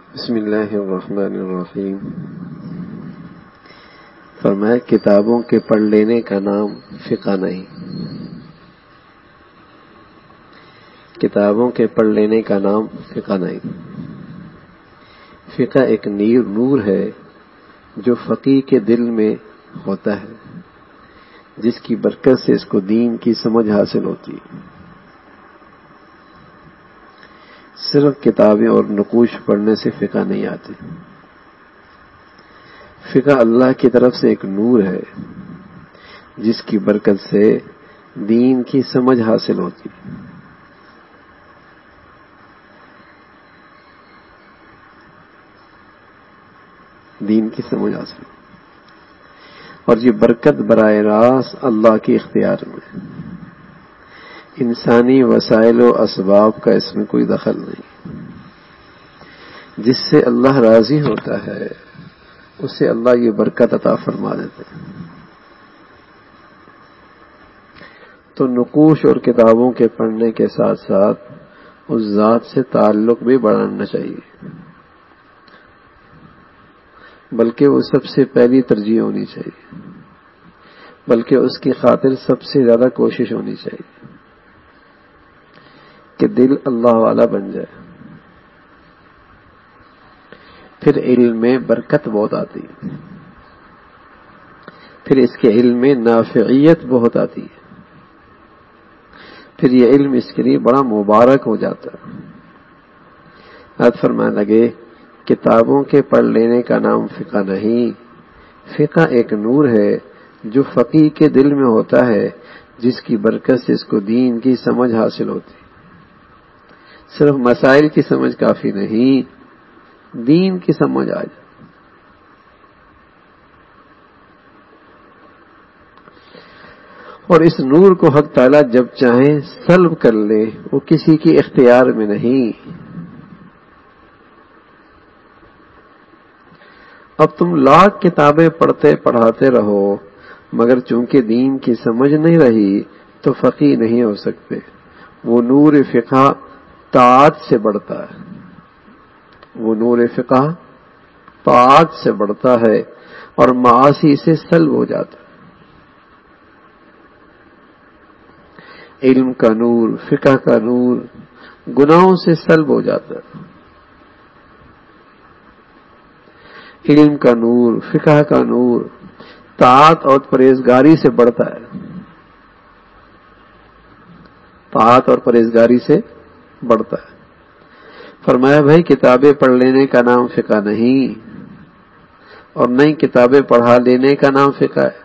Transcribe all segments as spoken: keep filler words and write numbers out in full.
بسم اللہ الرحمن الرحیم۔ فرمایا کتابوں کے پڑھ لینے کا نام فقہ نہیں، کتابوں کے پڑھ لینے کا نام فقہ نہیں۔ فقہ ایک نیر نور ہے جو فقیہ کے دل میں ہوتا ہے، جس کی برکت سے اس کو دین کی سمجھ حاصل ہوتی ہے۔ صرف کتابیں اور نقوش پڑھنے سے فقہ نہیں آتی۔ فقہ اللہ کی طرف سے ایک نور ہے جس کی برکت سے دین کی سمجھ حاصل ہوتی ہے۔ دین کی سمجھ حاصل اور یہ برکت براہ راست اللہ کے اختیار میں، انسانی وسائل و اسباب کا اس میں کوئی دخل نہیں۔ جس سے اللہ راضی ہوتا ہے اسے اللہ یہ برکت عطا فرما دیتے ہیں۔ تو نقوش اور کتابوں کے پڑھنے کے ساتھ ساتھ اس ذات سے تعلق بھی بڑھانا چاہیے، بلکہ وہ سب سے پہلی ترجیح ہونی چاہیے، بلکہ اس کی خاطر سب سے زیادہ کوشش ہونی چاہیے کہ دل اللہ والا بن جائے۔ پھر علم میں برکت بہت آتی ہے، پھر اس کے علم میں نافعیت بہت آتی ہے، پھر یہ علم اس کے لیے بڑا مبارک ہو جاتا ہے۔ حضرت فرمانے لگے کتابوں کے پڑھ لینے کا نام فقہ نہیں، فقہ ایک نور ہے جو فقیہ کے دل میں ہوتا ہے، جس کی برکت سے اس کو دین کی سمجھ حاصل ہوتی ہے۔ صرف مسائل کی سمجھ کافی نہیں، دین کی سمجھ آ جائے۔ اور اس نور کو حق تعالیٰ جب چاہیں سلب کر لے، وہ کسی کی اختیار میں نہیں۔ اب تم لاکھ کتابیں پڑھتے پڑھاتے رہو مگر چونکہ دین کی سمجھ نہیں رہی تو فقیہ نہیں ہو سکتے۔ وہ نور فقہ طاعت سے بڑھتا ہے، وہ نور فقہ طاعت سے بڑھتا ہے اور معاصی سے سلب ہو جاتا ہے۔ علم کا نور، فقہ کا نور گناہوں سے سلب ہو جاتا ہے۔ علم کا نور، فقہ کا نور طاعت اور پرہیزگاری سے بڑھتا ہے، طاعت اور پرہیزگاری سے بڑھتا ہے۔ فرمایا بھائی کتابیں پڑھ لینے کا نام فقہ نہیں، اور نئی کتابیں پڑھا لینے کا نام فقہ ہے۔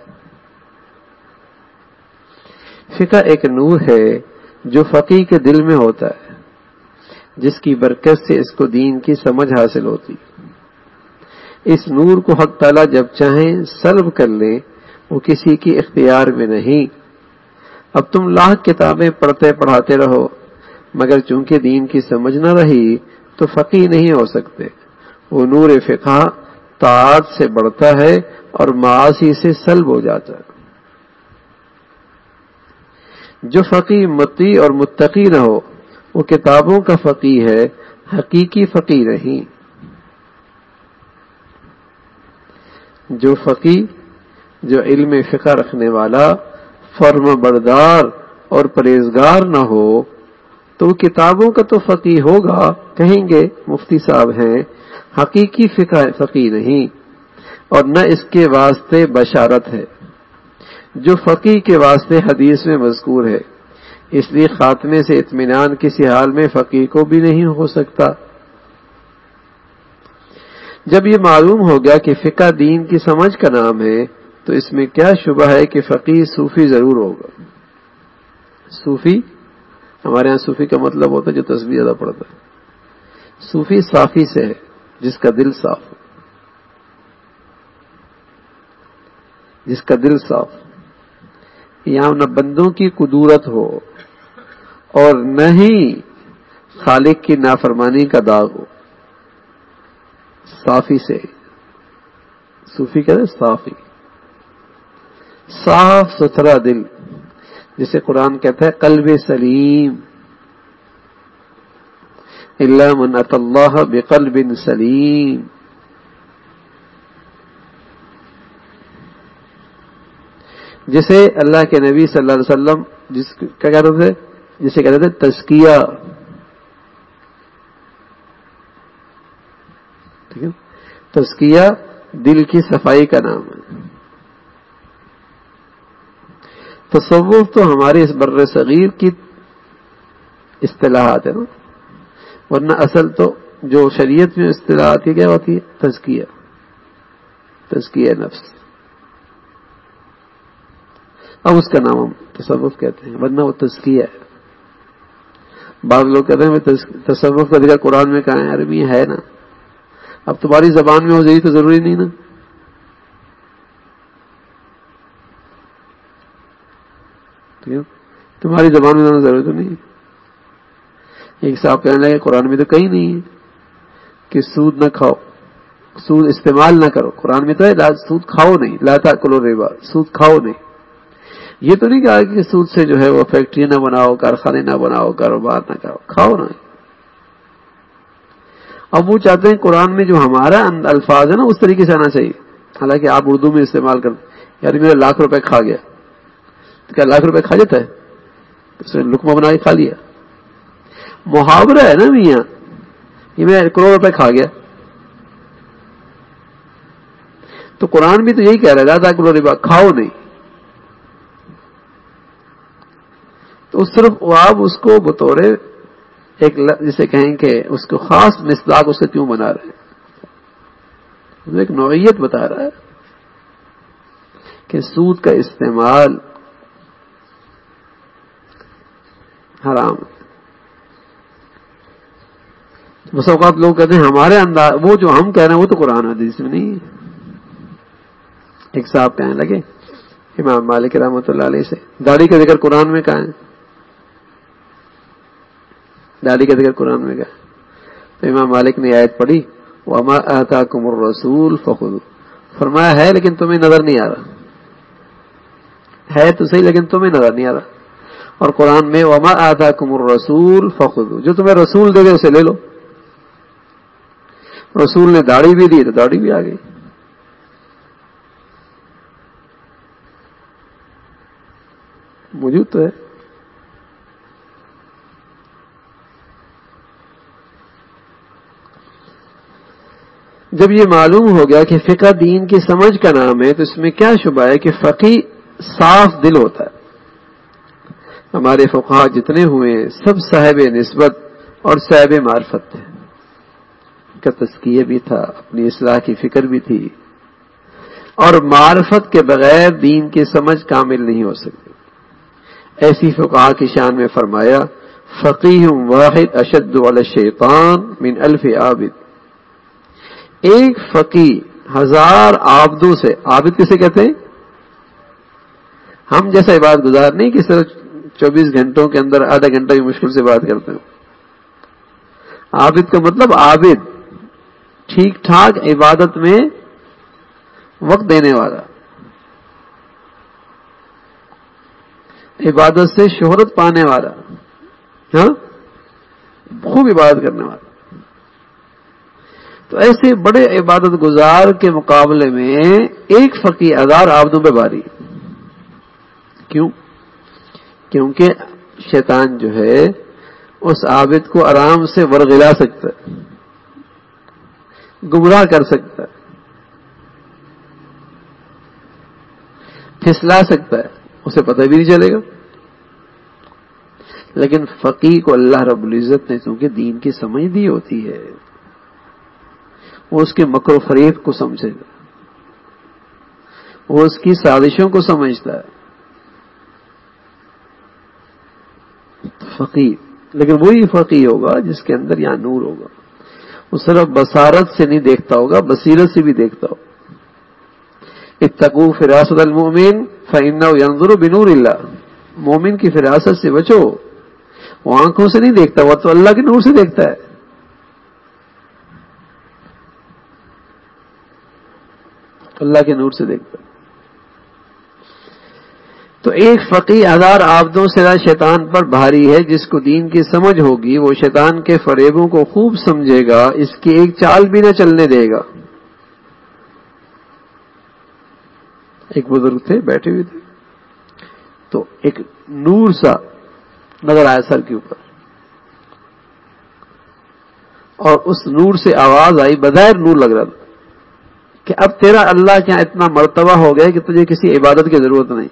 فقہ ایک نور ہے جو فقیہ کے دل میں ہوتا ہے، جس کی برکت سے اس کو دین کی سمجھ حاصل ہوتی۔ اس نور کو حق تعالیٰ جب چاہیں سلب کر لے، وہ کسی کی اختیار میں نہیں۔ اب تم لاکھ کتابیں پڑھتے پڑھاتے رہو مگر چونکہ دین کی سمجھ نہ رہی تو فقیہ نہیں ہو سکتے۔ وہ نور فقہ طاعت سے بڑھتا ہے اور معاصی سے سلب ہو جاتا ہے۔ جو فقیہ مطیع اور متقی نہ ہو وہ کتابوں کا فقیہ ہے، حقیقی فقیہ نہیں۔ جو فقیہ، جو علم فقہ رکھنے والا فرما بردار اور پرہیزگار نہ ہو تو وہ کتابوں کا تو فقیہ ہوگا، کہیں گے مفتی صاحب ہیں، حقیقی فقہ فقیہ نہیں، اور نہ اس کے واسطے بشارت ہے جو فقیہ کے واسطے حدیث میں مذکور ہے۔ اس لیے خاتمے سے اطمینان کسی حال میں فقیہ کو بھی نہیں ہو سکتا۔ جب یہ معلوم ہو گیا کہ فقہ دین کی سمجھ کا نام ہے تو اس میں کیا شبہ ہے کہ فقیہ صوفی ضرور ہوگا۔ صوفی، ہمارے ہاں صوفی کا مطلب ہوتا ہے جو تسبیح زیادہ پڑھتا ہے۔ صوفی صافی سے ہے، جس کا دل صاف ہو، جس کا دل صاف ہو، یہاں نہ بندوں کی قدورت ہو اور نہ ہی خالق کی نافرمانی کا داغ ہو۔ صافی سے، صوفی کہتے ہیں صافی، صاف ستھرا دل، جسے قرآن کہتا ہے قلب سلیم۔ الا من اتى اللہ بقلب سلیم. جسے اللہ کے نبی صلی اللہ علیہ وسلم جس کیا کہتے تھے جسے کہتے تھے تزکیہ. ٹھیک ہے, تزکیہ دل کی صفائی کا نام ہے. تصوف تو ہمارے اس بر صغیر کی اصطلاحات ہے نا, ورنہ اصل تو جو شریعت میں اصطلاحات کی کیا ہوتی ہے, تزکیہ, تزکیہ نفس. اب اس کا نام ہم تصوف کہتے ہیں, ورنہ وہ تزکیہ ہے. بعض لوگ کہتے ہیں تصوف کا ذکر قرآن میں کہاں ہے, عربی ہے نا. اب تمہاری زبان میں ہو جائے تو ضروری نہیں نا. تمہاری زبان میں ہونا ضروری تو نہیں. ایک صاحب کہنے لگے قرآن میں تو کہیں نہیں ہے کہ سود نہ کھاؤ, سود استعمال نہ کرو. قرآن میں تو ہے سود کھاؤ نہیں, لا تاکلوا الربا, سود کھاؤ نہیں. یہ تو نہیں کہا کہ سود سے جو ہے وہ فیکٹری نہ بناؤ, کارخانے نہ بناؤ, کاروبار نہ کرو, کھاؤ نہ. اب وہ چاہتے ہیں قرآن میں جو ہمارا الفاظ ہے نا اس طریقے سے آنا چاہیے. حالانکہ آپ اردو میں استعمال کرتے, یعنی میرا لاکھ روپے کھا گیا, تو کیا لاکھ روپے کھا جاتا ہے؟ اس نے لقمہ بنا کے کھا لیا. محاورہ ہے نا میاں, یہ میں کروڑ روپے کھا گیا. تو قرآن بھی تو یہی کہہ رہا ہے لا تاکلوا الربا, کھاؤ نہیں. تو صرف آپ اس کو بطور ایک جسے کہیں کہ اس کو خاص مصداق اس سے کیوں بنا رہے ہیں, وہ ایک نوعیت بتا رہا ہے کہ سود کا استعمال حرام ہے. بس اوقات لوگ کہتے ہیں ہمارے انداز, وہ جو ہم کہہ رہے ہیں وہ تو قرآن حدیث میں نہیں ہے. ایک صاحب کہنے لگے امام مالک رحمۃ اللہ علیہ سے, داڑھی کا ذکر قرآن میں کہاں ہے؟ داڑھی کا ذکر قرآن میں کہاں ہے؟ تو امام مالک نے آیت پڑھی وما آتاکم الرسول فخذوہ. فرمایا ہے لیکن تمہیں نظر نہیں آ رہا, ہے تو صحیح لیکن تمہیں نظر نہیں آ رہا. اور قرآن میں وما آتاکم الرسول فخذوہ, جو تمہیں رسول دے دے اسے لے لو. رسول نے داڑھی بھی دی تو داڑھی بھی آ گئی. موجود تو ہے. جب یہ معلوم ہو گیا کہ فقہ دین کی سمجھ کا نام ہے تو اس میں کیا شبہ ہے کہ فقی صاف دل ہوتا ہے. ہمارے فقہا جتنے ہوئے ہیں سب صاحب نسبت اور صاحب معرفت تھے. کا تزکیہ بھی تھا, اپنی اصلاح کی فکر بھی تھی, اور معرفت کے بغیر دین کی سمجھ کامل نہیں ہو سکتی. ایسی فقہا کی شان میں فرمایا فقیہ واحد اشد علی الشیطان من الف عابد. ایک فقی ہزار عابدوں سے, عابد کسے کہتے ہیں؟ ہم جیسا عبادت گزار نہیں کہ صرف چوبیس گھنٹوں کے اندر آدھا گھنٹہ بھی مشکل سے بات کرتے ہیں. عابد کا مطلب عابد, ٹھیک ٹھاک عبادت میں وقت دینے والا, عبادت سے شہرت پانے والا, ہاں خوب عبادت کرنے والا. تو ایسے بڑے عبادت گزار کے مقابلے میں ایک فقی ہزار عابدوں پہ بھاری. کیوں؟ کیونکہ شیطان جو ہے اس عابد کو آرام سے ورغلا سکتا ہے, گمراہ کر سکتا ہے, پھسلا سکتا ہے, اسے پتہ بھی نہیں چلے گا. لیکن فقیہ کو اللہ رب العزت نے چونکہ دین کی سمجھ دی ہوتی ہے, وہ اس کے مکر و فریب کو سمجھے گا, وہ اس کی سازشوں کو سمجھتا ہے. فقیہ, لیکن وہی فقیہ ہوگا جس کے اندر یہاں نور ہوگا. وہ صرف بصارت سے نہیں دیکھتا ہوگا, بصیرت سے بھی دیکھتا ہوگا. اتقوا فراست المؤمن فإنه ينظر بنور اللہ. مومن کی فراست سے بچو, وہ آنکھوں سے نہیں دیکھتا, وہ تو اللہ کے نور سے دیکھتا ہے. اللہ کے نور سے دیکھتا ہے. تو ایک فقی ہزار عابدوں سے زیادہ شیطان پر بھاری ہے. جس کو دین کی سمجھ ہوگی وہ شیطان کے فریبوں کو خوب سمجھے گا, اس کی ایک چال بھی نہ چلنے دے گا. ایک بزرگ تھے, بیٹھے ہوئے تھے, تو ایک نور سا نظر آیا سر کے اوپر, اور اس نور سے آواز آئی, بظاہر نور لگ رہا تھا, کہ اب تیرا اللہ کیا اتنا مرتبہ ہو گیا کہ تجھے کسی عبادت کی ضرورت نہیں.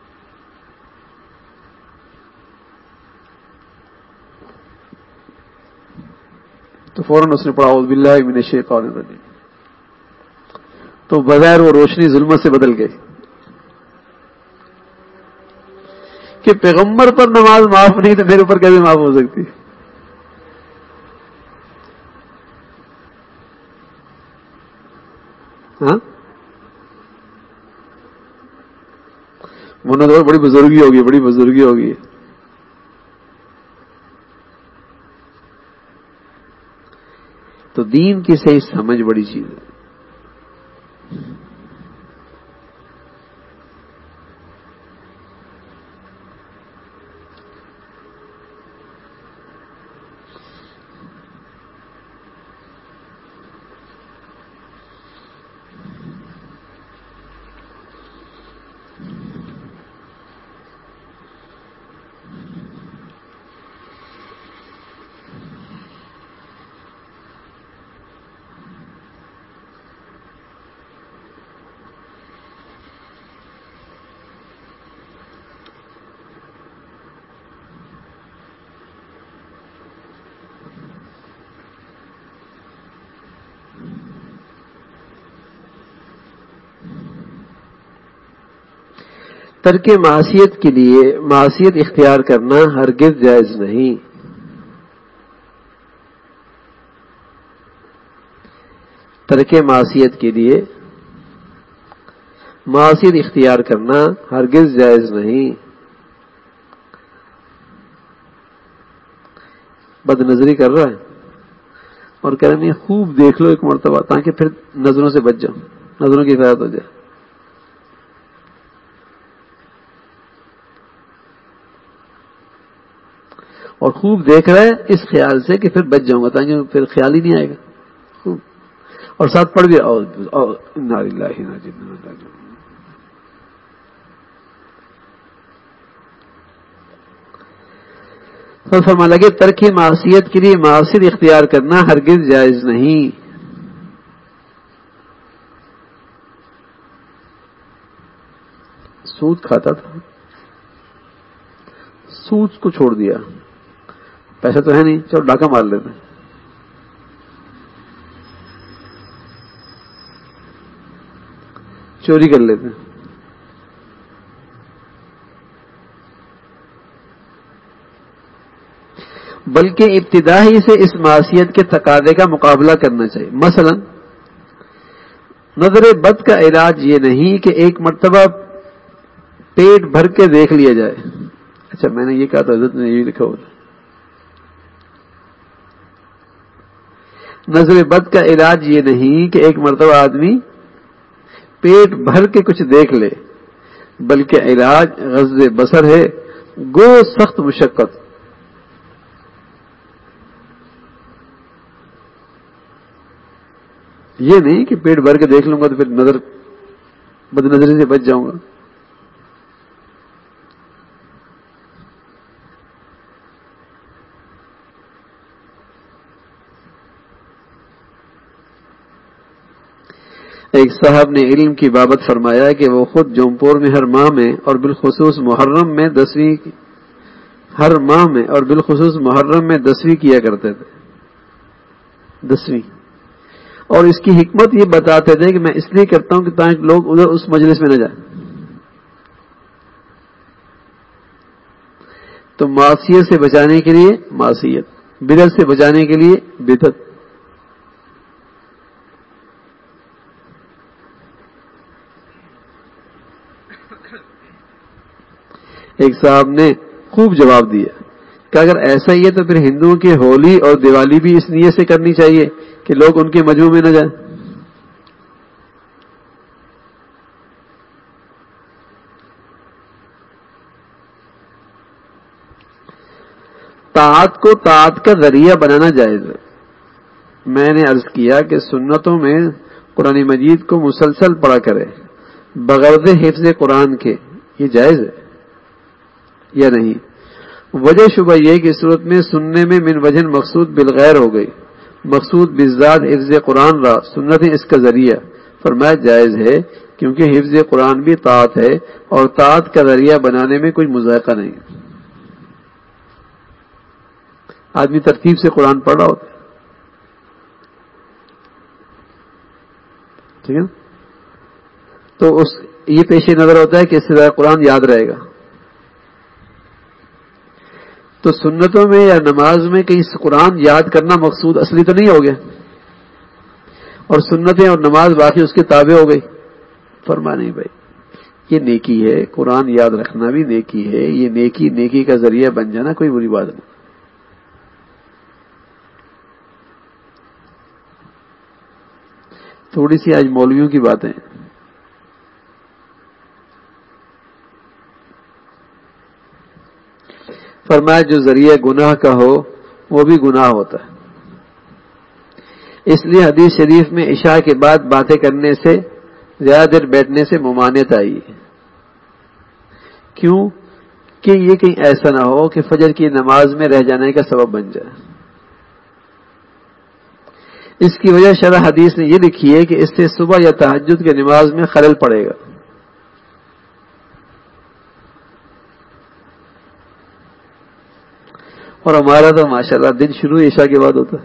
تو فوراً اس نے پڑھا اعوذ باللہ من الشیطان الرجیم, تو بظاہر وہ روشنی ظلمت سے بدل گئی. کہ پیغمبر پر نماز معاف نہیں تو میرے اوپر کیسے معاف ہو سکتی؟ ہاں, منہ تو بڑی بزرگی ہوگی, بڑی بزرگی ہوگی. تو دین کی صحیح سمجھ بڑی چیز ہے. ترک معصیت کے لیے معصیت اختیار کرنا ہرگز جائز نہیں. ترک معصیت کے لیے معصیت اختیار کرنا ہرگز جائز نہیں. بد نظری کر رہا ہے اور کہہ رہے ہیں خوب دیکھ لو ایک مرتبہ تاکہ پھر نظروں سے بچ جاؤ, نظروں کی حفاظت ہو جائے. اور خوب دیکھ رہا ہے اس خیال سے کہ پھر بچ جاؤں گا, تاکہ پھر خیال ہی نہیں آئے گا. خوب اور ساتھ پڑھ بھی انا للہ و انا الیہ راجعون. تو فرمان لگے ترک معصیت کے لیے معصیت اختیار کرنا ہرگز جائز نہیں. سود کھاتا تھا, سود کو چھوڑ دیا, پیسہ تو ہے نہیں, چلو ڈاکہ مار لیتے, چوری کر لیتے. بلکہ ابتدا ہی سے اس معصیت کے تقاضے کا مقابلہ کرنا چاہیے. مثلا نظر بد کا علاج یہ نہیں کہ ایک مرتبہ پیٹ بھر کے دیکھ لیا جائے. اچھا میں نے یہ کہا تھا, حضرت نے یہ لکھا ہوتا, نظر بد کا علاج یہ نہیں کہ ایک مرتبہ آدمی پیٹ بھر کے کچھ دیکھ لے, بلکہ علاج غض بصر ہے, گو سخت مشقت. یہ نہیں کہ پیٹ بھر کے دیکھ لوں گا تو پھر نظر بد نظری سے بچ جاؤں گا. ایک صاحب نے علم کی بابت فرمایا کہ وہ خود جونپور میں ہر ماہ میں اور بالخصوص محرم میں دسویں ہر ماہ میں اور بالخصوص محرم میں دسویں کیا کرتے تھے. دسویں, اور اس کی حکمت یہ بتاتے تھے کہ میں اس لیے کرتا ہوں کہ تاکہ لوگ ادھر اس مجلس میں نہ جائیں. تو معصیت سے بچانے کے لیے معصیت, بدعت سے بچانے کے لیے بدعت. ایک صاحب نے خوب جواب دیا کہ اگر ایسا ہی ہے تو پھر ہندوؤں کی ہولی اور دیوالی بھی اس نیت سے کرنی چاہیے کہ لوگ ان کے مجمع میں نہ جائیں. طاعت کو طاعت کا ذریعہ بنانا جائز ہے. میں نے عرض کیا کہ سنتوں میں قرآن مجید کو مسلسل پڑھا کرے بغرض حفظ قرآن کے، یہ جائز ہے یا نہیں؟ وجہ شبہ یہ کہ صورت میں سننے میں من وجہ مقصود بالغیر ہو گئی، مقصود بالذات حفظ قرآن رہا، سنت اس کا ذریعہ. فرمایا جائز ہے کیونکہ حفظ قرآن بھی طاعت ہے اور طاعت کا ذریعہ بنانے میں کوئی مذائقہ نہیں. آدمی ترتیب سے قرآن پڑھ رہا ہوتا ہے، ٹھیک ہے، تو اس یہ پیش نظر ہوتا ہے کہ اس سے زیادہ قرآن یاد رہے گا. تو سنتوں میں یا نماز میں کہیں قرآن یاد کرنا مقصود اصلی تو نہیں ہو گیا، اور سنتیں اور نماز باقی اس کے تابع ہو گئی. فرما نہیں بھائی، یہ نیکی ہے، قرآن یاد رکھنا بھی نیکی ہے، یہ نیکی نیکی کا ذریعہ بن جانا کوئی بری بات نہیں. تھوڑی سی آج مولویوں کی باتیں. فرمایا جو ذریعہ گناہ کا ہو وہ بھی گناہ ہوتا ہے. اس لیے حدیث شریف میں عشاء کے بعد باتیں کرنے سے، زیادہ دیر بیٹھنے سے ممانعت آئی ہے. کیوں؟ کہ یہ کہیں ایسا نہ ہو کہ فجر کی نماز میں رہ جانے کا سبب بن جائے. اس کی وجہ شرح حدیث نے یہ لکھی ہے کہ اس سے صبح یا تہجد کی نماز میں خلل پڑے گا. اور ہمارا تو ماشاءاللہ دن شروع عشاء کے بعد ہوتا ہے.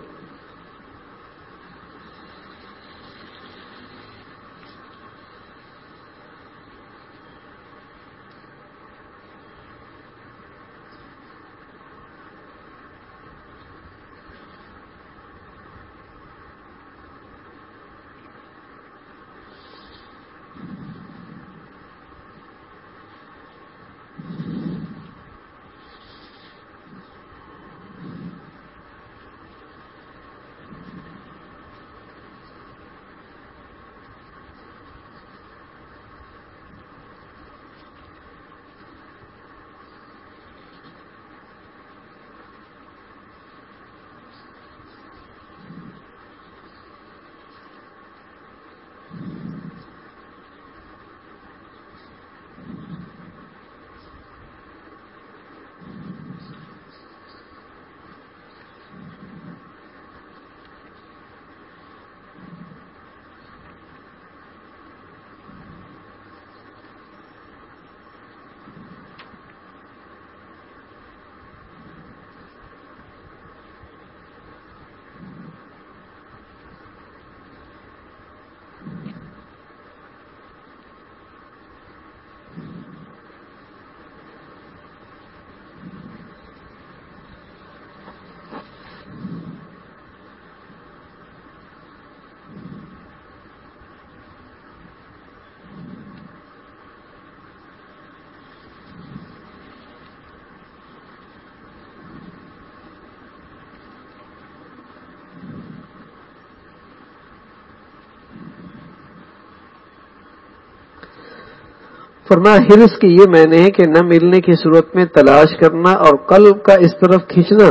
فرمایا حرص کی یہ معنی ہے کہ نہ ملنے کی صورت میں تلاش کرنا اور قلب کا اس طرف کھینچنا.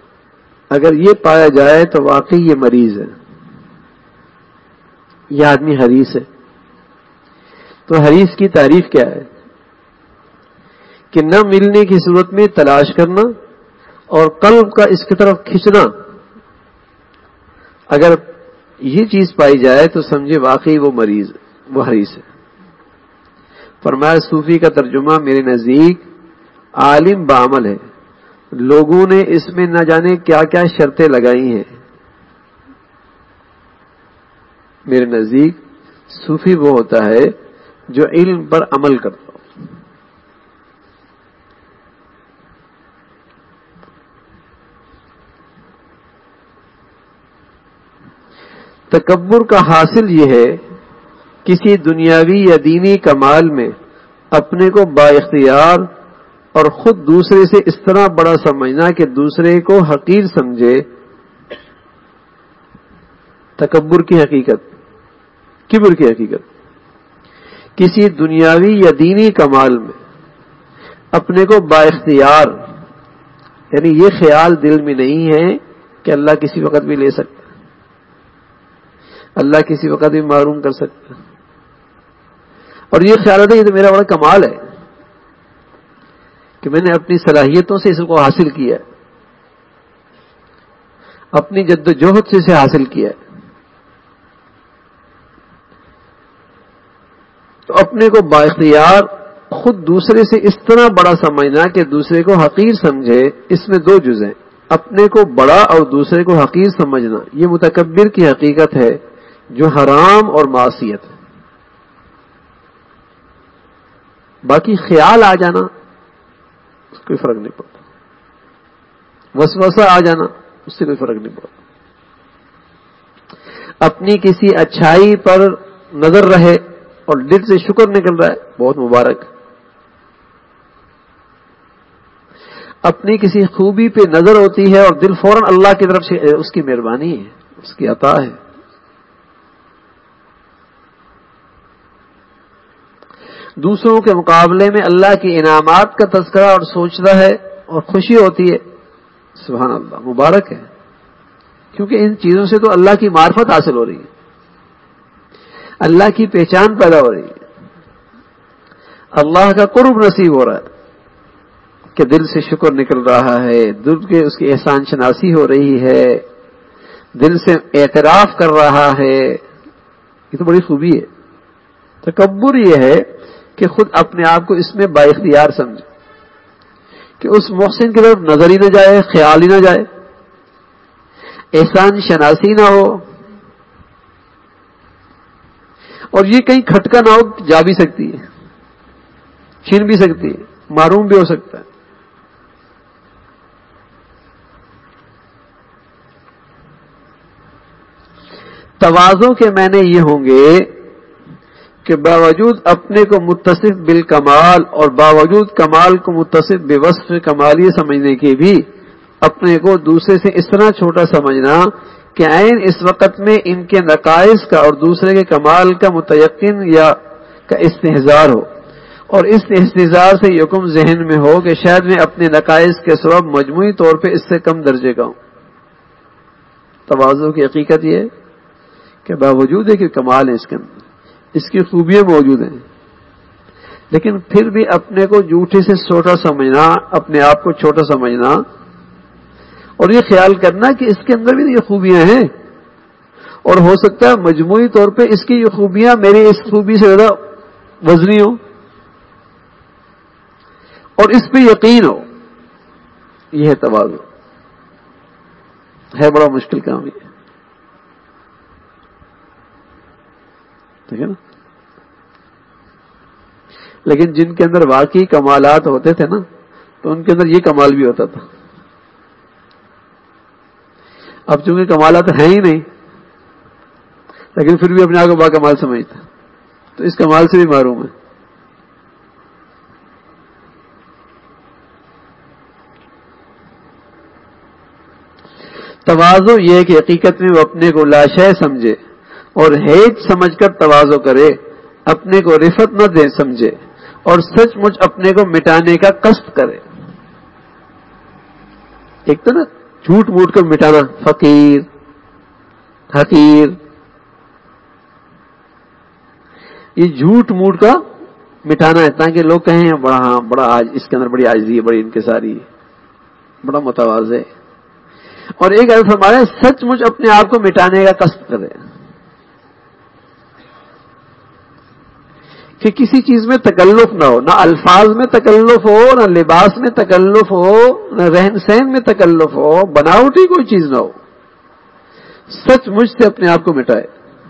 اگر یہ پایا جائے تو واقعی یہ مریض ہے، یہ آدمی حریص ہے. تو حریص کی تعریف کیا ہے؟ کہ نہ ملنے کی صورت میں تلاش کرنا اور قلب کا اس کی طرف کھینچنا. اگر یہ چیز پائی جائے تو سمجھے واقعی وہ مریض ہے، وہ حریص ہے. فرمایا صوفی کا ترجمہ میرے نزدیک عالم بعمل ہے. لوگوں نے اس میں نہ جانے کیا کیا شرطیں لگائی ہیں. میرے نزدیک صوفی وہ ہوتا ہے جو علم پر عمل کرتا ہو. تکبر کا حاصل یہ ہے کسی دنیاوی یا دینی کمال میں اپنے کو با اختیار اور خود دوسرے سے اس طرح بڑا سمجھنا کہ دوسرے کو حقیر سمجھے. تکبر کی حقیقت، کبر کی حقیقت، کسی دنیاوی یا دینی کمال میں اپنے کو با اختیار یعنی یہ خیال دل میں نہیں ہے کہ اللہ کسی وقت بھی لے سکتا، اللہ کسی وقت بھی محروم کر سکتا، اور یہ خیال ہے یہ تو میرا بڑا کمال ہے کہ میں نے اپنی صلاحیتوں سے اس کو حاصل کیا ہے، اپنی جد و جہد سے اسے حاصل کیا ہے. تو اپنے کو بااختیار خود دوسرے سے اس طرح بڑا سمجھنا کہ دوسرے کو حقیر سمجھے، اس میں دو جز ہیں، اپنے کو بڑا اور دوسرے کو حقیر سمجھنا. یہ متکبر کی حقیقت ہے جو حرام اور معصیت ہے. باقی خیال آ جانا اس کوئی فرق نہیں پڑتا، وسوسہ آ جانا اس سے کوئی فرق نہیں پڑتا. اپنی کسی اچھائی پر نظر رہے اور دل سے شکر نکل رہا ہے، بہت مبارک. اپنی کسی خوبی پہ نظر ہوتی ہے اور دل فوراً اللہ کی طرف سے اس کی مہربانی ہے، اس کی عطا ہے. دوسروں کے مقابلے میں اللہ کی انعامات کا تذکرہ اور سوچتا ہے اور خوشی ہوتی ہے، سبحان اللہ، مبارک ہے، کیونکہ ان چیزوں سے تو اللہ کی معرفت حاصل ہو رہی ہے، اللہ کی پہچان پیدا ہو رہی ہے، اللہ کا قرب نصیب ہو رہا ہے کہ دل سے شکر نکل رہا ہے، دل کے اس کی احسان شناسی ہو رہی ہے، دل سے اعتراف کر رہا ہے. یہ تو بڑی خوبی ہے. تکبر یہ ہے کہ خود اپنے آپ کو اس میں بااختیار سمجھے کہ اس محسن کی طرف نظر ہی نہ جائے، خیال ہی نہ جائے، احسان شناسی نہ ہو، اور یہ کہیں کھٹکا نہ ہو، جا بھی سکتی ہے، چھین بھی سکتی ہے، معروم بھی ہو سکتا ہے. تواضع کے معنی یہ ہوں گے کہ باوجود اپنے کو متصف بالکمال اور باوجود کمال کو متصف بوصف کمالی سمجھنے کے بھی اپنے کو دوسرے سے اس طرح چھوٹا سمجھنا کہ عین اس وقت میں ان کے نقائص کا اور دوسرے کے کمال کا متیقن یا کا استحضار ہو، اور اس استحضار سے یہ حکم ذہن میں ہو کہ شاید میں اپنے نقائص کے سبب مجموعی طور پہ اس سے کم درجے کا ہوں. تواضع کی حقیقت یہ ہے کہ باوجود ہے کہ کمال ہے اس کے اندر، اس کی خوبیاں موجود ہیں، لیکن پھر بھی اپنے کو جھوٹے سے چھوٹا سمجھنا، اپنے آپ کو چھوٹا سمجھنا، اور یہ خیال کرنا کہ اس کے اندر بھی یہ خوبیاں ہیں، اور ہو سکتا ہے مجموعی طور پہ اس کی یہ خوبیاں میری اس خوبی سے زیادہ وزنی ہو، اور اس پہ یقین ہو. یہ ہے تواضع. ہے بڑا مشکل کام یہ، ٹھیک ہے نا. لیکن جن کے اندر واقعی کمالات ہوتے تھے نا تو ان کے اندر یہ کمال بھی ہوتا تھا. اب چونکہ کمالات ہیں ہی نہیں، لیکن پھر بھی اپنے آپ کو با کمال سمجھتا، تو اس کمال سے بھی محروم ہے. تواضع یہ ہے کہ حقیقت میں وہ اپنے کو لاشے سمجھے اور ہیج سمجھ کر تواضع کرے، اپنے کو رفت نہ دے سمجھے اور سچ مچ اپنے کو مٹانے کا قصد کرے. ایک تو نا جھوٹ موٹ کر مٹانا، فقیر، حقیر، یہ جھوٹ موٹ کا مٹانا ہے تاکہ لوگ کہیں بڑا ہاں بڑا آج اس کے اندر بڑی عاجزی ہے، بڑی انکساری ہے، بڑا متواضع ہے. اور ایک ایسا فرمایا سچ مچ اپنے آپ کو مٹانے کا قصد کرے کہ کسی چیز میں تکلف نہ ہو، نہ الفاظ میں تکلف ہو، نہ لباس میں تکلف ہو، نہ رہن سہن میں تکلف ہو، بناوٹی کوئی چیز نہ ہو، سچ مچ سے اپنے آپ کو مٹائے.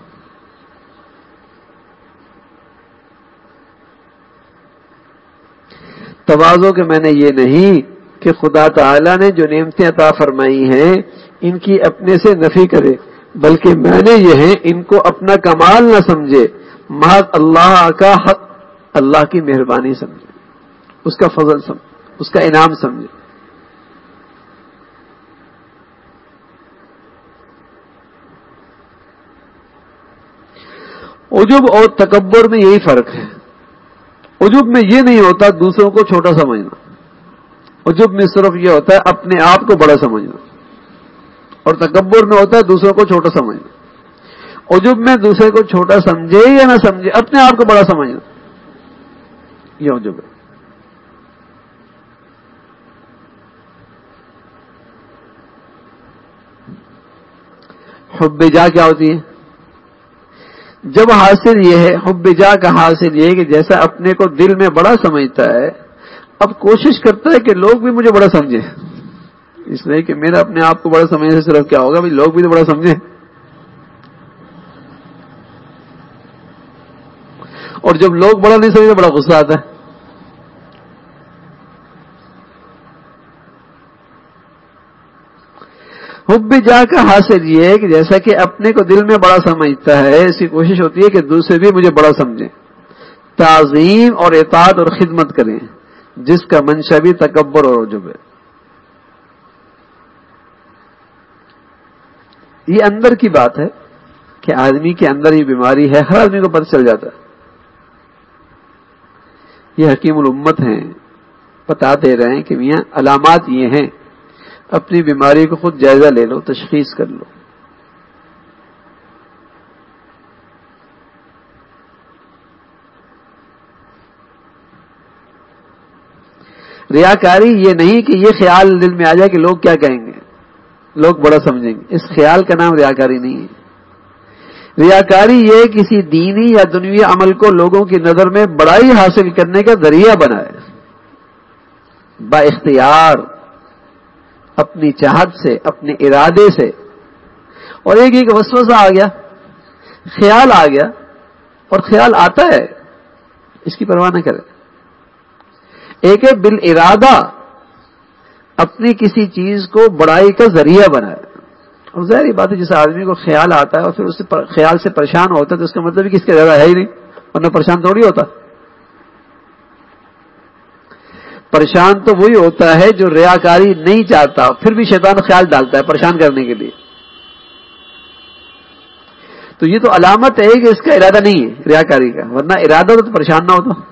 تواضع کے میں نے یہ نہیں کہ خدا تعالی نے جو نعمتیں عطا فرمائی ہیں ان کی اپنے سے نفی کرے، بلکہ میں نے یہ ہے ان کو اپنا کمال نہ سمجھے، محض اللہ کا حق، اللہ کی مہربانی سمجھے، اس کا فضل سمجھے، اس کا انعام سمجھے. عجب اور تکبر میں یہی فرق ہے. عجب میں یہ نہیں ہوتا دوسروں کو چھوٹا سمجھنا، عجب میں صرف یہ ہوتا ہے اپنے آپ کو بڑا سمجھنا، اور تکبر میں ہوتا ہے دوسروں کو چھوٹا سمجھنا۔ عجب میں دوسرے کو چھوٹا سمجھے یا نہ سمجھے، اپنے آپ کو بڑا سمجھنا، یہ عجب ہے۔ حب جا کیا ہوتی ہے؟ جب حاصل یہ ہے، حب جا کا حاصل یہ ہے کہ جیسا اپنے کو دل میں بڑا سمجھتا ہے، اب کوشش کرتا ہے کہ لوگ بھی مجھے بڑا سمجھیں، اس لیے کہ میرا اپنے آپ کو بڑا سمجھنے سے صرف کیا ہوگا بھی لوگ بھی تو بڑا سمجھیں، اور جب لوگ بڑا نہیں سمجھتے بڑا غصہ آتا ہے۔ حب جا کا حاصل یہ ہے کہ جیسا کہ اپنے کو دل میں بڑا سمجھتا ہے، اس کی کوشش ہوتی ہے کہ دوسرے بھی مجھے بڑا سمجھیں، تعظیم اور اطاعت اور خدمت کریں، جس کا منشا بھی تکبر اور عجب ہے۔ یہ اندر کی بات ہے کہ آدمی کے اندر یہ بیماری ہے، ہر آدمی کو پتہ چل جاتا ہے۔ یہ حکیم الامت ہیں، بتا دے رہے ہیں کہ میاں علامات یہ ہیں، اپنی بیماری کو خود جائزہ لے لو، تشخیص کر لو۔ ریاکاری یہ نہیں کہ یہ خیال دل میں آ جائے کہ لوگ کیا کہیں گے، لوگ بڑا سمجھیں گے، اس خیال کا نام ریاکاری نہیں ہے۔ ریاکاری یہ کسی دینی یا دنیوی عمل کو لوگوں کی نظر میں بڑائی حاصل کرنے کا ذریعہ بنائے، با اختیار، اپنی چاہت سے، اپنے ارادے سے، اور ایک ایک وسوسہ آ گیا، خیال آ گیا، اور خیال آتا ہے، اس کی پرواہ نہ کرے۔ ایک ہے بالارادہ اپنی کسی چیز کو بڑائی کا ذریعہ بنائے، اور ظاہری بات ہے جس آدمی کو خیال آتا ہے اور پھر اس سے خیال سے پریشان ہوتا ہے تو اس کا مطلب ہے کہ اس کا زیادہ ہے ہی نہیں، ورنہ پریشان تھوڑی ہوتا۔ پریشان تو وہی ہوتا ہے جو ریاکاری نہیں چاہتا، پھر بھی شیطان خیال ڈالتا ہے پریشان کرنے کے لیے۔ تو یہ تو علامت ہے کہ اس کا ارادہ نہیں ہے ریاکاری کا، ورنہ ارادہ تو پریشان نہ ہوتا۔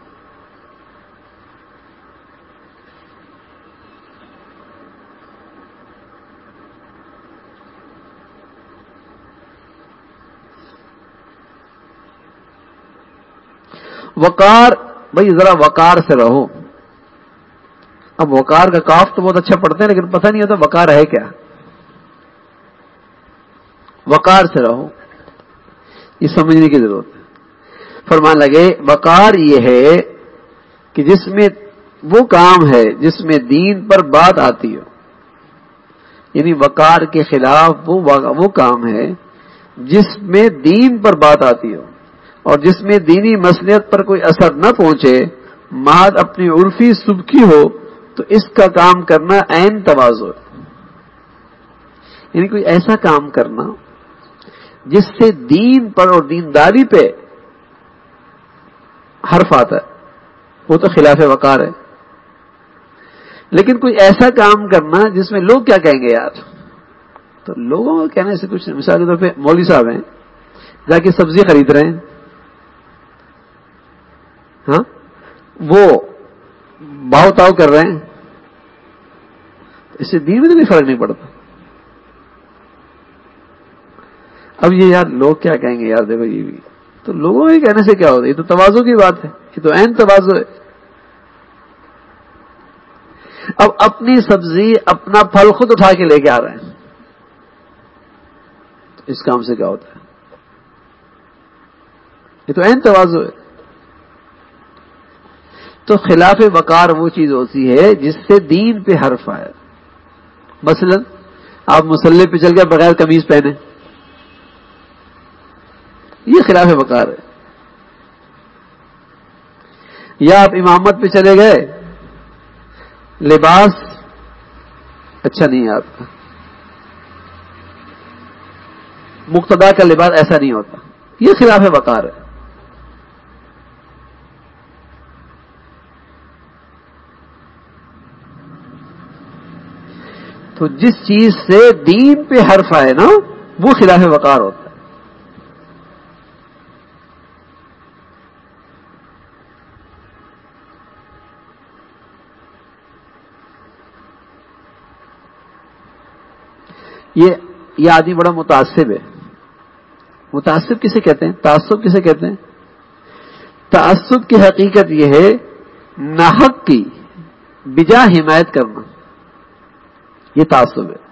وقار، بھائی ذرا وقار سے رہو۔ اب وقار کا کاف تو بہت اچھا پڑھتے ہیں لیکن پتہ نہیں ہوتا وقار ہے کیا۔ وقار سے رہو، یہ سمجھنے کی ضرورت ہے۔ فرمان لگے وقار یہ ہے کہ جس میں وہ کام ہے جس میں دین پر بات آتی ہو، یعنی وقار کے خلاف وہ وہ کام ہے جس میں دین پر بات آتی ہو اور جس میں دینی مصلحت پر کوئی اثر نہ پہنچے، محض اپنی عرفی سبکی ہو، تو اس کا کام کرنا عین تواضع ہے۔ یعنی کوئی ایسا کام کرنا جس سے دین پر اور دینداری پہ حرف آتا ہے، وہ تو خلاف وقار ہے۔ لیکن کوئی ایسا کام کرنا جس میں لوگ کیا کہیں گے یار، تو لوگوں کو کہنے سے کچھ، مثال کے طور پہ مولوی صاحب ہیں جا کے سبزی خرید رہے ہیں، ہاں وہ بھاؤ تاؤ کر رہے ہیں، اس سے دین میں تو کوئی فرق نہیں پڑتا۔ اب یہ یار لوگ کیا کہیں گے یار، دیکھو یہ بھی تو لوگوں کے کہنے سے کیا ہوتا ہے، یہ تو تواضع کی بات ہے، یہ تو عین تواضع ہے۔ اب اپنی سبزی اپنا پھل خود اٹھا کے لے کے آ رہے ہیں، اس کام سے کیا ہوتا ہے، یہ تو عین تواضع ہے۔ تو خلاف وقار وہ چیز ہوتی ہے جس سے دین پہ حرف آئے۔ مثلا آپ مصلی پہ چل کے بغیر قمیض پہنے، یہ خلاف وقار ہے۔ یا آپ امامت پہ چلے گئے، لباس اچھا نہیں ہے آپ کا، مقتدا کا لباس ایسا نہیں ہوتا، یہ خلاف وقار ہے۔ تو جس چیز سے دین پہ حرف آئے نا وہ خلاف وقار ہوتا ہے۔ یہ یہ آدمی بڑا متعصب ہے. متعصب کسے کہتے ہیں؟ تعصب کسے کہتے ہیں؟ تعصب کی حقیقت یہ ہے ناحق کی بجا حمایت کرنا، یہ تعصب ہے.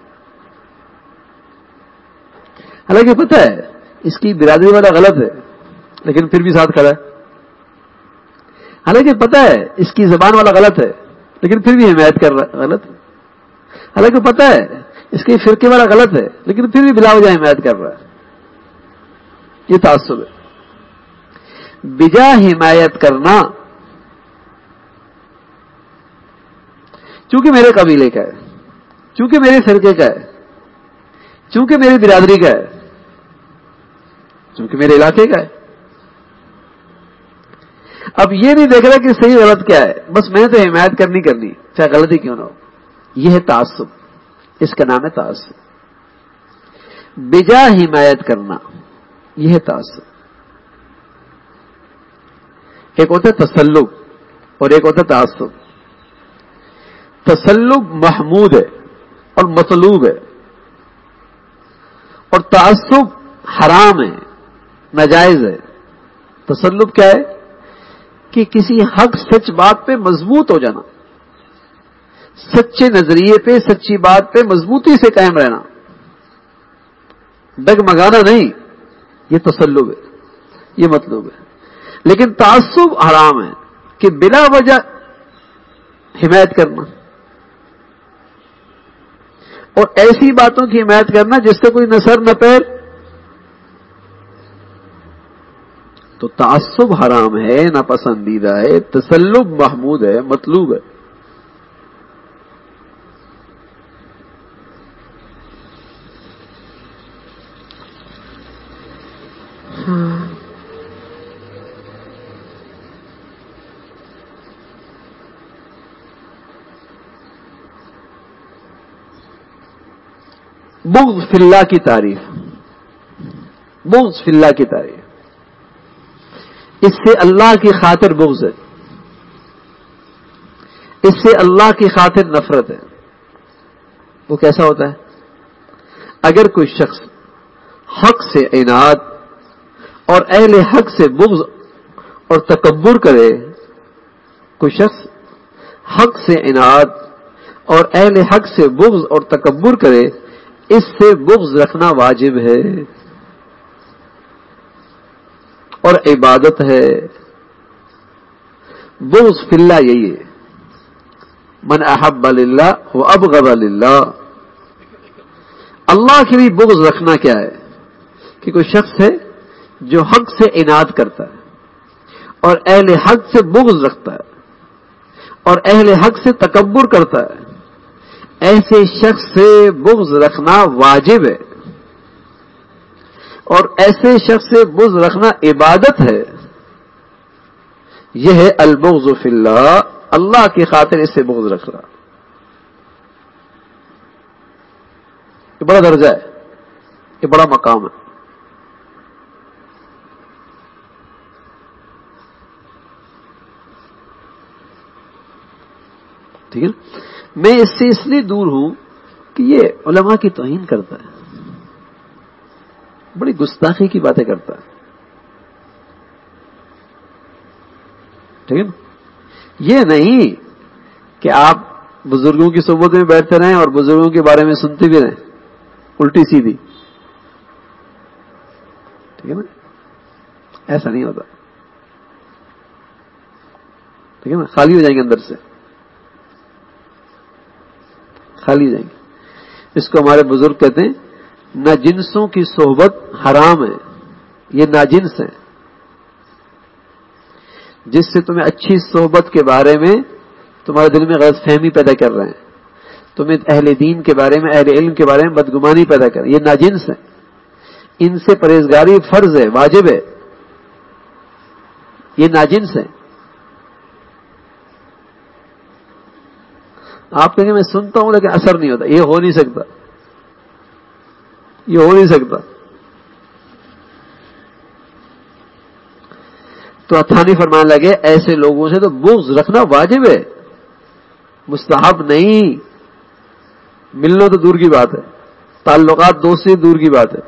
حالانکہ پتہ ہے اس کی برادری والا غلط ہے لیکن پھر بھی ساتھ کھڑا ہے. حالانکہ پتہ ہے اس کی زبان والا غلط ہے لیکن پھر بھی حمایت کر رہا ہے، غلط. حالانکہ پتہ ہے اس کے فرقے والا غلط ہے لیکن پھر بھی بلا وجہ حمایت کر رہا ہے، یہ تعصب ہے. بجا حمایت کرنا چونکہ میرے قبیلے کا ہے، چونکہ میرے فرقے کا ہے، چونکہ میری برادری کا ہے، چونکہ میرے علاقے کا ہے. اب یہ نہیں دیکھ رہا کہ صحیح غلط کیا ہے، بس میں تو حمایت کرنی کرنی چاہے غلطی کیوں نہ ہو. یہ ہے تعصب، اس کا نام ہے تعصب. بجا حمایت کرنا یہ ہے تعصب. ایک ہوتا ہے تسلب اور ایک ہوتا ہے تعصب. تسلب محمود ہے اور مطلوب ہے، اور تعصب حرام ہے، ناجائز ہے. تسلب کیا ہے؟ کہ کسی حق سچ بات پہ مضبوط ہو جانا، سچے نظریے پہ، سچی بات پہ مضبوطی سے قائم رہنا، ڈگمگانا نہیں، یہ تسلب ہے، یہ مطلوب ہے. لیکن تعصب حرام ہے کہ بلا وجہ حمایت کرنا اور ایسی باتوں کی حمایت کرنا جس سے کوئی نہ سر نہ پیر. تو تعصب حرام ہے، ناپسندیدہ ہے. تسلب محمود ہے، مطلوب ہے. بغض فی اللہ کی تعریف، بغض فی اللہ کی تعریف، اس سے اللہ کی خاطر بغض ہے، اس سے اللہ کی خاطر نفرت ہے. وہ کیسا ہوتا ہے؟ اگر کوئی شخص حق سے عناد اور اہل حق سے بغض اور تکبر کرے، کوئی شخص حق سے عناد اور اہل حق سے بغض اور تکبر کرے، اس سے بغض رکھنا واجب ہے اور عبادت ہے. بغض فی اللہ یہی ہے. من احب للہ وابغض للہ. اللہ کے لیے بغض رکھنا کیا ہے؟ کہ کوئی شخص ہے جو حق سے عناد کرتا ہے اور اہل حق سے بغض رکھتا ہے اور اہل حق سے تکبر کرتا ہے، ایسے شخص سے بغض رکھنا واجب ہے اور ایسے شخص سے بغض رکھنا عبادت ہے. یہ ہے البغض فی اللہ، اللہ کی خاطر اس سے بغض رکھنا. یہ بڑا درجہ ہے، یہ بڑا مقام ہے. ٹھیک ہے. میں اس سے اس لیے دور ہوں کہ یہ علماء کی توہین کرتا ہے، بڑی گستاخی کی باتیں کرتا ہے. ٹھیک ہے نا. یہ نہیں کہ آپ بزرگوں کی صحبت میں بیٹھتے رہیں اور بزرگوں کے بارے میں سنتے بھی رہیں الٹی سیدھی. ٹھیک ہے نا. ایسا نہیں ہوتا. ٹھیک ہے نا. خالی ہو جائیں گے اندر سے، خالی جائیں گے. اس کو ہمارے بزرگ کہتے ہیں ناجنسوں کی صحبت حرام ہے. یہ ناجنس ہے. جس سے تمہیں اچھی صحبت کے بارے میں تمہارے دل میں غلط فہمی پیدا کر رہے ہیں، تمہیں اہل دین کے بارے میں، اہل علم کے بارے میں بدگمانی پیدا کر رہے ہیں، یہ ناجنس ہے. ان سے پرہیزگاری فرض ہے، واجب ہے. یہ ناجنس ہے. آپ کہیں گے میں سنتا ہوں لیکن اثر نہیں ہوتا. یہ ہو نہیں سکتا، یہ ہو نہیں سکتا. تو اتھانی فرمانے لگے ایسے لوگوں سے تو بغض رکھنا واجب ہے، مستحب نہیں. ملنا تو دور کی بات ہے. تعلقات دوست سے دور کی بات ہے.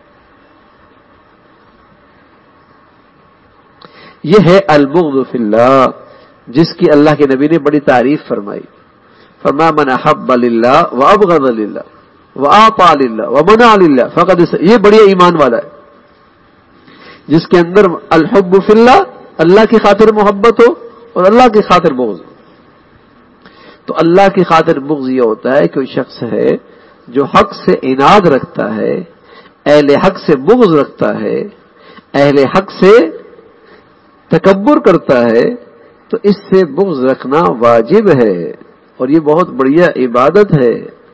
یہ ہے البغض فی اللہ، جس کی اللہ کے نبی نے بڑی تعریف فرمائی. فرمایا من احب للہ وابغض للہ واعطى للہ ومنع للہ فقد، یہ بڑی ایمان والا ہے جس کے اندر الحب فی اللہ، اللہ کی خاطر محبت ہو اور اللہ کی خاطر بغض. تو اللہ کی خاطر بغض یہ ہوتا ہے کہ شخص ہے جو حق سے عناد رکھتا ہے، اہل حق سے بغض رکھتا ہے، اہل حق سے تکبر کرتا ہے، تو اس سے بغض رکھنا واجب ہے، اور یہ بہت بڑھیا عبادت ہے،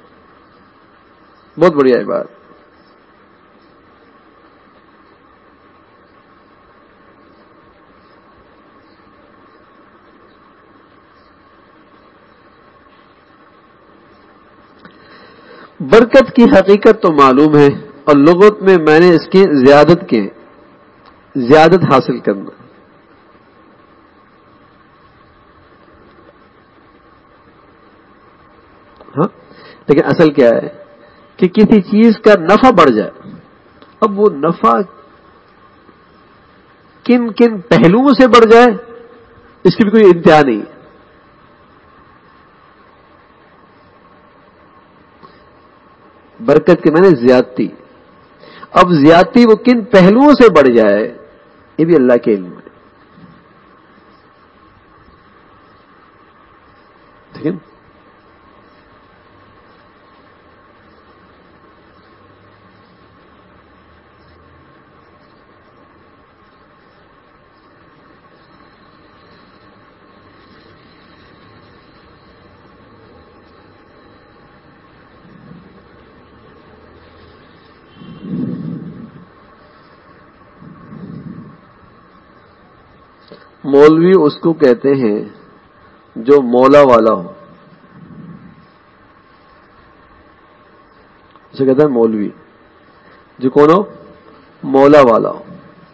بہت بڑھیا عبادت. برکت کی حقیقت تو معلوم ہے، اور لغت میں میں نے اس کی زیادت کے زیادت حاصل کرنا. ہاں، لیکن اصل کیا ہے کہ کسی چیز کا نفع بڑھ جائے. اب وہ نفع کن کن پہلوؤں سے بڑھ جائے اس کی بھی کوئی انتہا نہیں. برکت کے معنی زیادتی. اب زیادتی وہ کن پہلوؤں سے بڑھ جائے یہ بھی اللہ کے علم ہے. ٹھیک ہے. مولوی اس کو کہتے ہیں جو مولا والا ہو. اسے کہتے ہیں مولوی جو کون ہو؟ مولا والا ہو.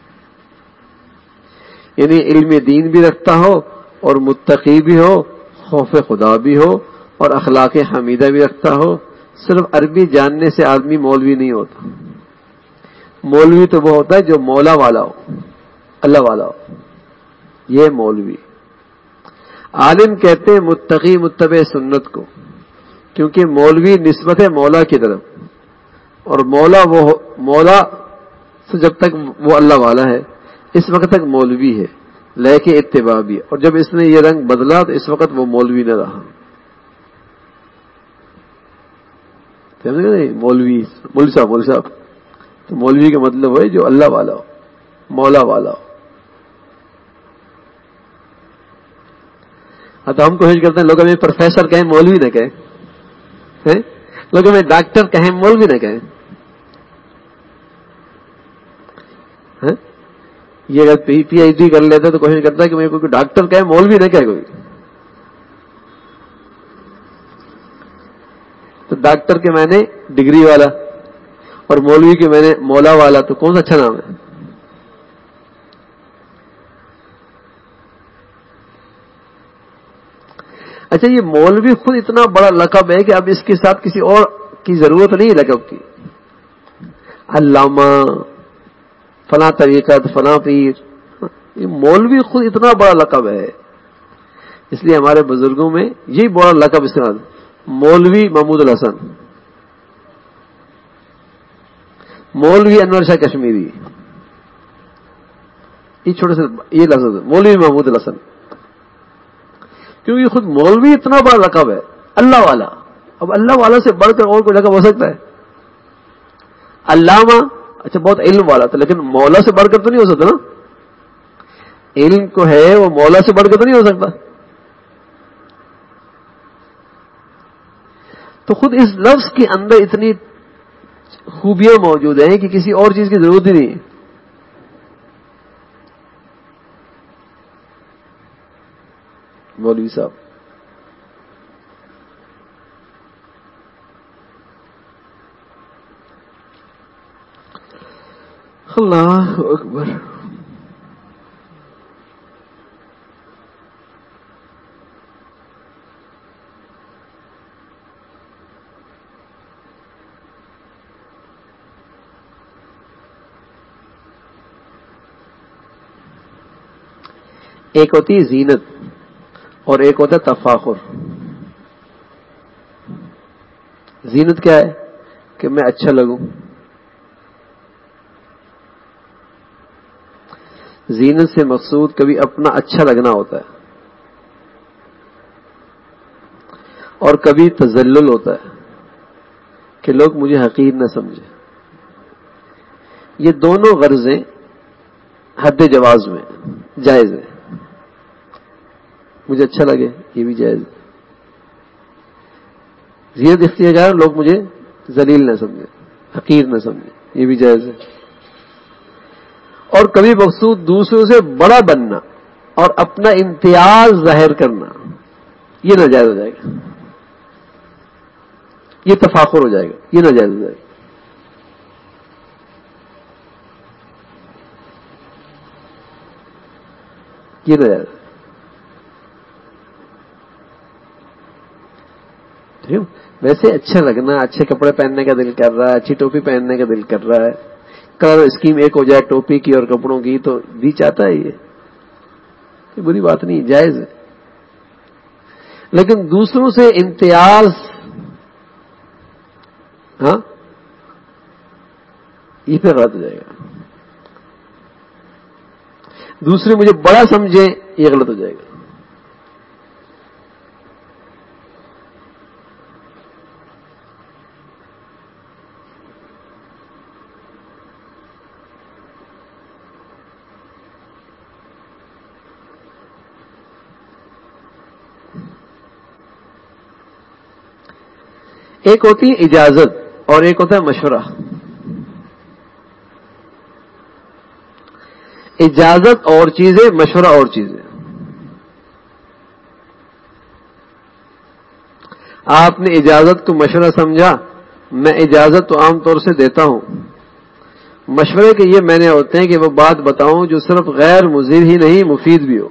یعنی علم دین بھی رکھتا ہو اور متقی بھی ہو، خوف خدا بھی ہو اور اخلاق حمیدہ بھی رکھتا ہو. صرف عربی جاننے سے آدمی مولوی نہیں ہوتا. مولوی تو وہ ہوتا ہے جو مولا والا ہو، اللہ والا ہو، یہ مولوی. عالم کہتے ہیں متقی متبع سنت کو، کیونکہ مولوی نسبت ہے مولا کی طرف، اور مولا وہ مولا سے جب تک وہ اللہ والا ہے اس وقت تک مولوی ہے، لیکن اتباع بھی. اور جب اس نے یہ رنگ بدلا تو اس وقت وہ مولوی نہ رہا. مولوی مولوی صاحب مولوی صاحب تو مولوی کا مطلب ہے جو اللہ والا ہو، مولا والا ہو. تو ہم کوشش کرتے ہیں لوگ ہمیں پروفیسر کہیں مولوی نہ کہیں، لوگ ہمیں ڈاکٹر کہیں مولوی نہ کہیں. یہ اگر پی پی ایچ ڈی کر لیتے تو کوشش کرتا ہے کہ میں کوئی ڈاکٹر کہیں مولوی نہ کہے کوئی. تو ڈاکٹر کے میں نے ڈگری والا اور مولوی کے میں نے مولا والا، تو کون سا اچھا نام ہے؟ اچھا، یہ مولوی خود اتنا بڑا لقب ہے کہ اب اس کے ساتھ کسی اور کی ضرورت نہیں ہے لقب کی. علامہ، فلاں طریقت، فلاں پیر، یہ مولوی خود اتنا بڑا لقب ہے. اس لیے ہمارے بزرگوں میں یہی بڑا لقب استعمال، مولوی محمود الحسن، مولوی انور شاہ کشمیری، یہ چھوٹے سے یہ لفظ مولوی محمود الحسن، کیونکہ خود مولوی اتنا بڑا لقب ہے، اللہ والا. اب اللہ والا سے بڑھ کر اور کوئی لقب ہو سکتا ہے؟ علامہ اچھا بہت علم والا تھا، لیکن مولا سے بڑھ کر تو نہیں ہو سکتا نا. علم کو ہے وہ مولا سے بڑھ کر تو نہیں ہو سکتا. تو خود اس لفظ کے اندر اتنی خوبیاں موجود ہیں کہ کسی اور چیز کی ضرورت ہی نہیں ہے. مولوی صاحب اللہ اکبر. ایک ہوتی ہے زینت اور ایک ہوتا ہے تفاخر. زینت کیا ہے؟ کہ میں اچھا لگوں. زینت سے مقصود کبھی اپنا اچھا لگنا ہوتا ہے اور کبھی تذلل ہوتا ہے کہ لوگ مجھے حقیر نہ سمجھیں. یہ دونوں غرضیں حد جواز میں جائز ہے. مجھے اچھا لگے یہ بھی جائز ہے. زینت اختیار لوگ مجھے ذلیل نہ سمجھیں, حقیر نہ سمجھیں, یہ بھی جائز ہے. اور کبھی مقصود دوسروں سے بڑا بننا اور اپنا امتیاز ظاہر کرنا, یہ ناجائز ہو جائے گا, یہ تفاخر ہو جائے گا, یہ ناجائز ہو جائے گا. یہ ناجائز. ٹھیک ہے. ویسے اچھا لگنا, اچھے کپڑے پہننے کا دل کر رہا ہے, اچھی ٹوپی پہننے کا دل کر رہا ہے, کلر اسکیم ایک ہو جائے ٹوپی کی اور کپڑوں کی, تو دی چاہتا ہے, یہ بری بات نہیں, جائز ہے. لیکن دوسروں سے امتیاز, ہاں, یہ پہ غلط ہو جائے گا. دوسرے مجھے بڑا سمجھیں, یہ غلط ہو جائے گا. ایک ہوتی ہے اجازت اور ایک ہوتا ہے مشورہ. اجازت اور چیزیں, مشورہ اور چیزیں. آپ نے اجازت کو مشورہ سمجھا, میں اجازت تو عام طور سے دیتا ہوں. مشورے کے یہ معنی ہوتے ہیں کہ وہ بات بتاؤں جو صرف غیر مضر ہی نہیں مفید بھی ہو.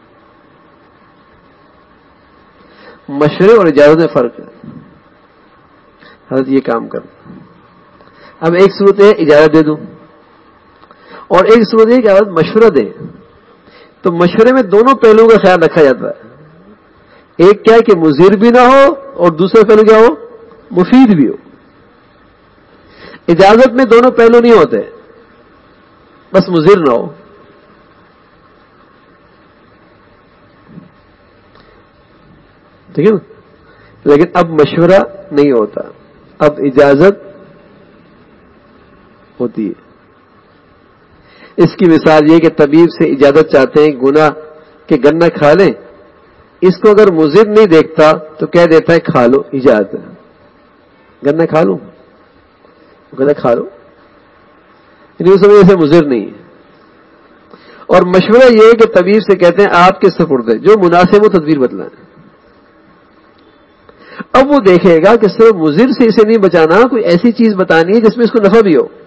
مشورے اور اجازت میں فرق ہے. حضرت یہ کام کر, اب ایک صورت ہے اجازت دے دوں اور ایک صورت ہے کہ حضرت مشورہ دیں. تو مشورے میں دونوں پہلوؤں کا خیال رکھا جاتا ہے. ایک کیا ہے کہ مضر بھی نہ ہو اور دوسرا پہلو کیا ہو, مفید بھی ہو. اجازت میں دونوں پہلو نہیں ہوتے, بس مضر نہ ہو. ٹھیک ہے نا. لیکن اب مشورہ نہیں ہوتا, اب اجازت ہوتی ہے. اس کی مثال یہ کہ طبیب سے اجازت چاہتے ہیں گناہ کہ گنا کھا لیں. اس کو اگر مضر نہیں دیکھتا تو کہہ دیتا ہے کھا لو, اجازت ہے, گنا کھا لوں, وہ کہتا ہے کھا لو, اس وجہ سے مضر نہیں ہے. اور مشورہ یہ ہے کہ طبیب سے کہتے ہیں آپ کے سپرد ہے, جو مناسب ہو تدبیر بتلائیں. اب وہ دیکھے گا کہ صرف مضر سے اسے نہیں بچانا, کوئی ایسی چیز بتانی ہے جس میں اس کو نفع بھی ہو.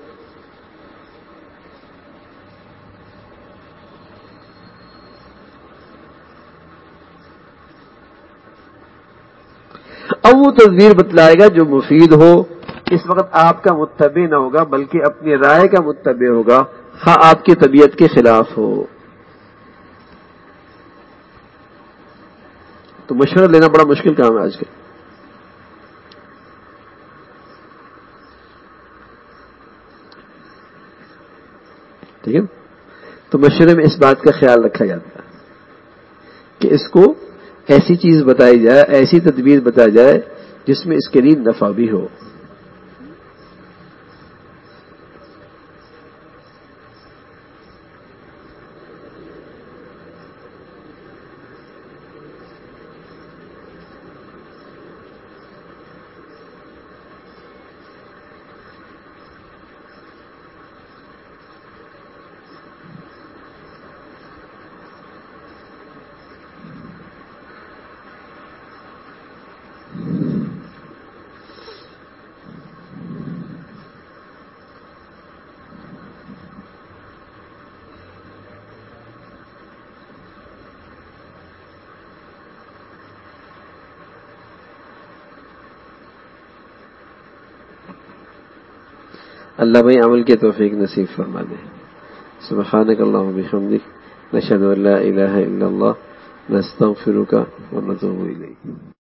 اب وہ تدبیر بتلائے گا جو مفید ہو. اس وقت آپ کا متبع نہ ہوگا بلکہ اپنی رائے کا متبع ہوگا, ہاں آپ کی طبیعت کے خلاف ہو. تو مشورہ لینا بڑا مشکل کام ہے آج کل. ٹھیک ہے. تو مشورے میں اس بات کا خیال رکھا جاتا ہے کہ اس کو ایسی چیز بتائی جائے, ایسی تدبیر بتائی جائے جس میں اس کے لیے نفع بھی ہو. اللہ بھائی عمل کے توفیق نصیب فرما دے. سبحانک اللہم و بحمدک, نشهد ان لا الہ الا اللہ نستغفرک ونتوب الیک.